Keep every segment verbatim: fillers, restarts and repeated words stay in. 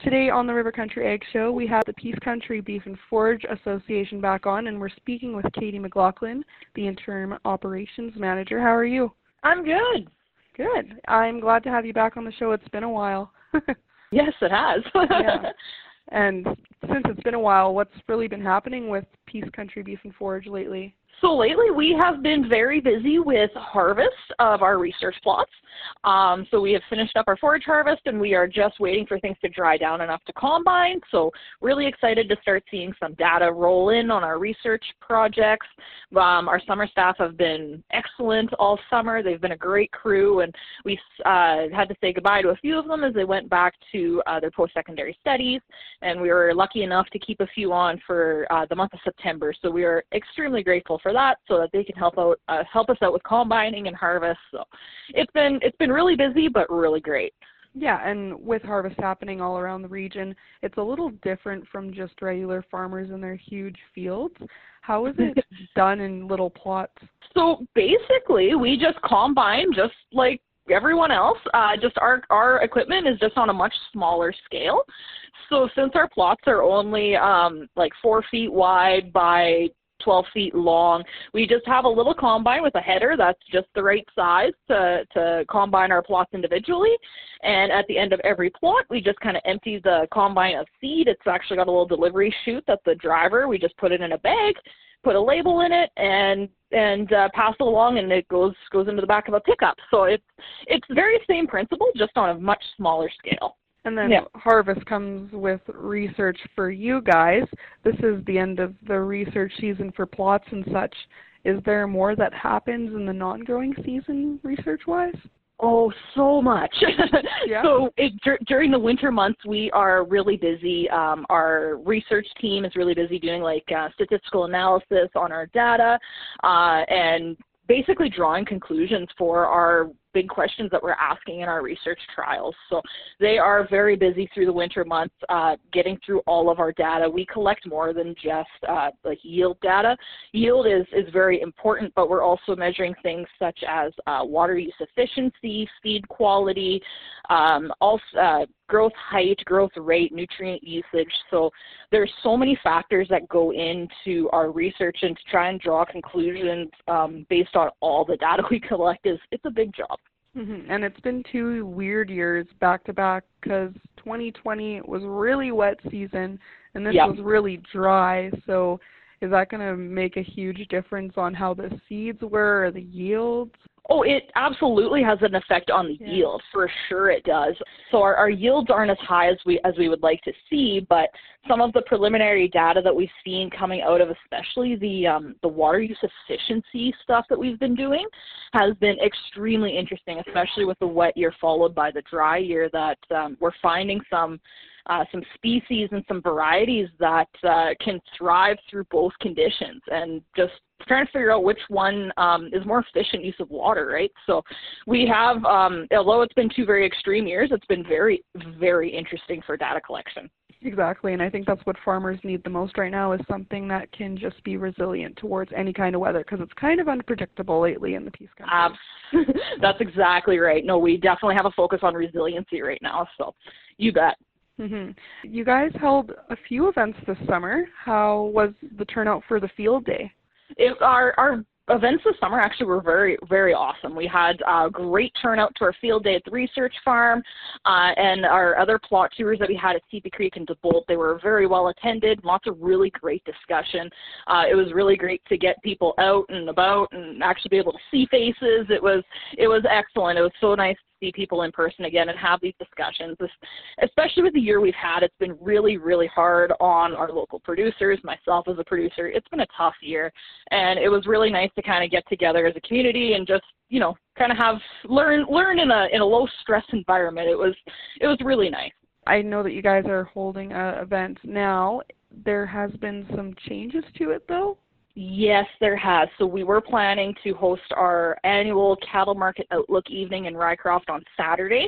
Today on the River Country Ag Show, we have the Peace Country Beef and Forage Association back on, and we're speaking with Katie McLaughlin, the Interim Operations Manager. How are you? I'm good. Good. I'm glad to have you back on the show. It's been a while. Yes, it has. Yeah. And since it's been a while, what's really been happening with Peace Country Beef and Forage lately? So lately we have been very busy with harvest of our research plots. Um, so we have finished up our forage harvest and we are just waiting for things to dry down enough to combine. So really excited to start seeing some data roll in on our research projects. Um, our summer staff have been excellent all summer. They've been a great crew, and we uh, had to say goodbye to a few of them as they went back to uh, their post-secondary studies. And we were lucky enough to keep a few on for uh, the month of September. So we are extremely grateful for that, so that they can help out, uh, help us out with combining and harvest. So it's been it's been really busy, but really great. Yeah, and with harvest happening all around the region, it's a little different from just regular farmers in their huge fields. How is it done in little plots? So basically, we just combine just like everyone else. Uh, just our our equipment is just on a much smaller scale. So since our plots are only um, like four feet wide by twelve feet long, we just have a little combine with a header that's just the right size to, to combine our plots individually. And at the end of every plot, we just kind of empty the combine of seed. It's actually got a little delivery chute that the driver, we just put it in a bag, put a label in it, and and uh, pass it along, and it goes goes into the back of a pickup. So it's it's very same principle, just on a much smaller scale. And then yeah. harvest comes with research for you guys. This is the end of the research season for plots and such. Is there more that happens in the non-growing season research-wise? Oh, so much. Yeah. So it, dur during the winter months, we are really busy. Um, our research team is really busy doing like uh, statistical analysis on our data uh, and basically drawing conclusions for our big questions that we're asking in our research trials. So they are very busy through the winter months uh, getting through all of our data. We collect more than just uh, like yield data. Yield is, is very important, but we're also measuring things such as uh, water use efficiency, feed quality, um, also, uh, growth height, growth rate, nutrient usage. So there's so many factors that go into our research, and to try and draw conclusions um, based on all the data we collect is it's a big job. Mm-hmm. And it's been two weird years back to back, because twenty twenty was really wet season and this yep. was really dry. So is that going to make a huge difference on how the seeds were or the yields? Oh, it absolutely has an effect on the yeah. yield, for sure it does. So our, our yields aren't as high as we as we would like to see, but some of the preliminary data that we've seen coming out of especially the um, the water use efficiency stuff that we've been doing has been extremely interesting, especially with the wet year followed by the dry year, that um, we're finding some Uh, some species and some varieties that uh, can thrive through both conditions, and just trying to figure out which one um, is more efficient use of water, right? So we have, um, although it's been two very extreme years, it's been very, very interesting for data collection. Exactly, and I think that's what farmers need the most right now, is something that can just be resilient towards any kind of weather, because it's kind of unpredictable lately in the Peace Country. Uh, that's exactly right. No, we definitely have a focus on resiliency right now, so you bet. Mm-hmm. You guys held a few events this summer. How was the turnout for the field day? It, our, our events this summer actually were very, very awesome. We had a great turnout to our field day at the research farm, uh, and our other plot tours that we had at Seepy Creek and DeBolt. They were very well attended, lots of really great discussion. Uh, it was really great to get people out and about and actually be able to see faces. It was, it was excellent. It was so nice see people in person again and have these discussions. This, especially with the year we've had, it's been really, really hard on our local producers, myself as a producer. It's been a tough year, and it was really nice to kind of get together as a community and just, you know, kind of have learn learn in a in a low stress environment. It was it was really nice. I know that you guys are holding an event now. There has been some changes to it, though. Yes, there has. So we were planning to host our annual Cattle Market Outlook evening in Rycroft on Saturday,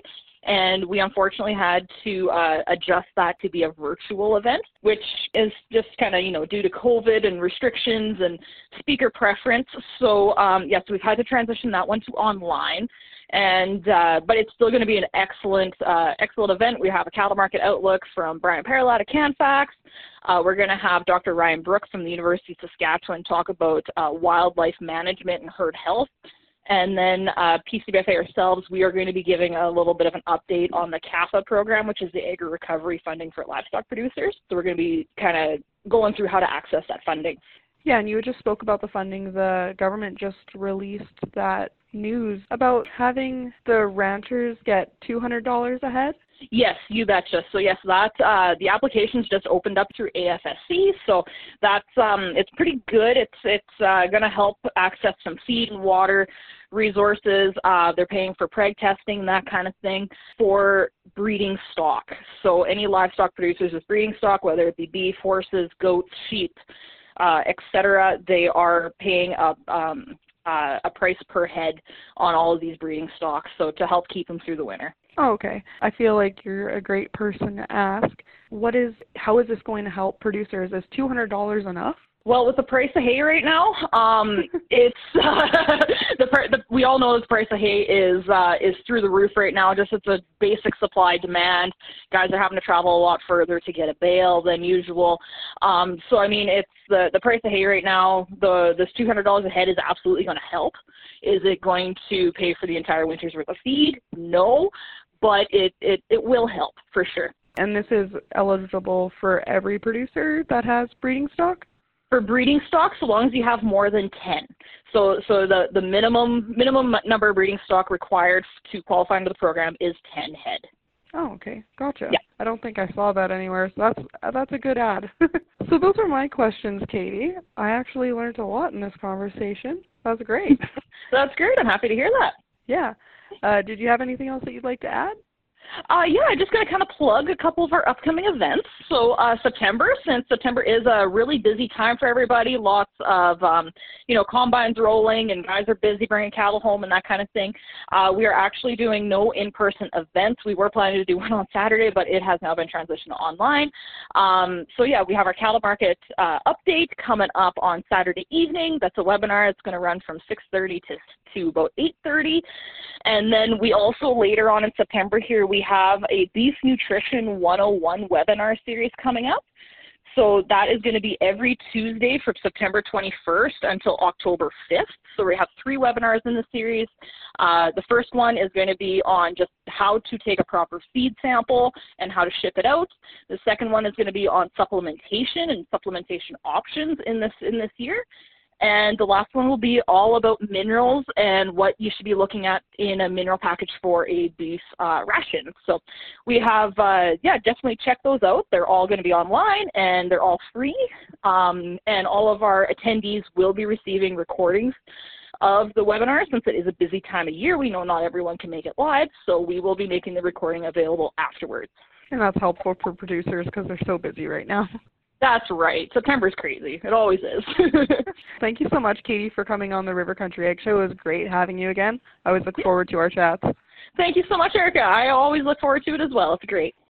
and we unfortunately had to uh, adjust that to be a virtual event, which is just kind of, you know, due to COVID and restrictions and speaker preference. So um, yes, we've had to transition that one to online. And uh, but it's still going to be an excellent, uh, excellent event. We have a cattle market outlook from Brian Perlat at Canfax. Uh, we're going to have Doctor Ryan Brooks from the University of Saskatchewan talk about uh, wildlife management and herd health. And then uh, P C B F A ourselves, we are going to be giving a little bit of an update on the C A F A program, which is the Agri Recovery Funding for Livestock Producers. So we're going to be kind of going through how to access that funding. Yeah, and you just spoke about the funding. The government just released that news about having the ranchers get two hundred dollars a head. Yes, you betcha. So yes, that uh, the applications just opened up through A F S C, so that's um, it's pretty good. It's it's uh, going to help access some feed and water resources. Uh, they're paying for preg testing, that kind of thing, for breeding stock. So any livestock producers with breeding stock, whether it be beef, horses, goats, sheep, uh, et cetera, they are paying a um, uh, a price per head on all of these breeding stocks. So to help keep them through the winter. Oh, okay. I feel like you're a great person to ask. What is, how is this going to help producers? Is two hundred dollars enough? Well, with the price of hay right now, um, it's uh, the, the we all know the price of hay is uh, is through the roof right now. Just it's a basic supply demand. Guys are having to travel a lot further to get a bale than usual. Um, so I mean, it's the the price of hay right now. The this two hundred dollars a head is absolutely going to help. Is it going to pay for the entire winter's worth of feed? No, but it it it will help for sure. And this is eligible for every producer that has breeding stock? For breeding stock, so long as you have more than ten. So so the, the minimum minimum number of breeding stock required to qualify under the program is ten head. Oh, okay. Gotcha. Yeah. I don't think I saw that anywhere, so that's that's a good ad. So those are my questions, Katie. I actually learned a lot in this conversation. That's great. That's great. I'm happy to hear that. Yeah. Uh, did you have anything else that you'd like to add? Uh, yeah, I'm just going to kind of plug a couple of our upcoming events. So uh, September, since September is a really busy time for everybody, lots of, um, you know, combines rolling and guys are busy bringing cattle home and that kind of thing. Uh, we are actually doing no in-person events. We were planning to do one on Saturday, but it has now been transitioned to online. Um, so yeah, we have our cattle market uh, update coming up on Saturday evening. That's a webinar. It's going to run from six thirty to to about eight thirty. And then we also later on in September here, we have a Beef Nutrition one oh one webinar series coming up. So that is going to be every Tuesday from September twenty-first until October fifth. So we have three webinars in the series. Uh, the first one is going to be on just how to take a proper feed sample and how to ship it out. The second one is going to be on supplementation and supplementation options in this in this year. And the last one will be all about minerals and what you should be looking at in a mineral package for a beef uh, ration. So we have, uh, yeah, definitely check those out. They're all going to be online and they're all free. Um, and all of our attendees will be receiving recordings of the webinar. Since it is a busy time of year, we know not everyone can make it live, so we will be making the recording available afterwards. And that's helpful for producers because they're so busy right now. That's right. September's crazy. It always is. Thank you so much, Katie, for coming on the River Country Egg Show. It was great having you again. I always look forward to our chats. Thank you so much, Erica. I always look forward to it as well. It's great.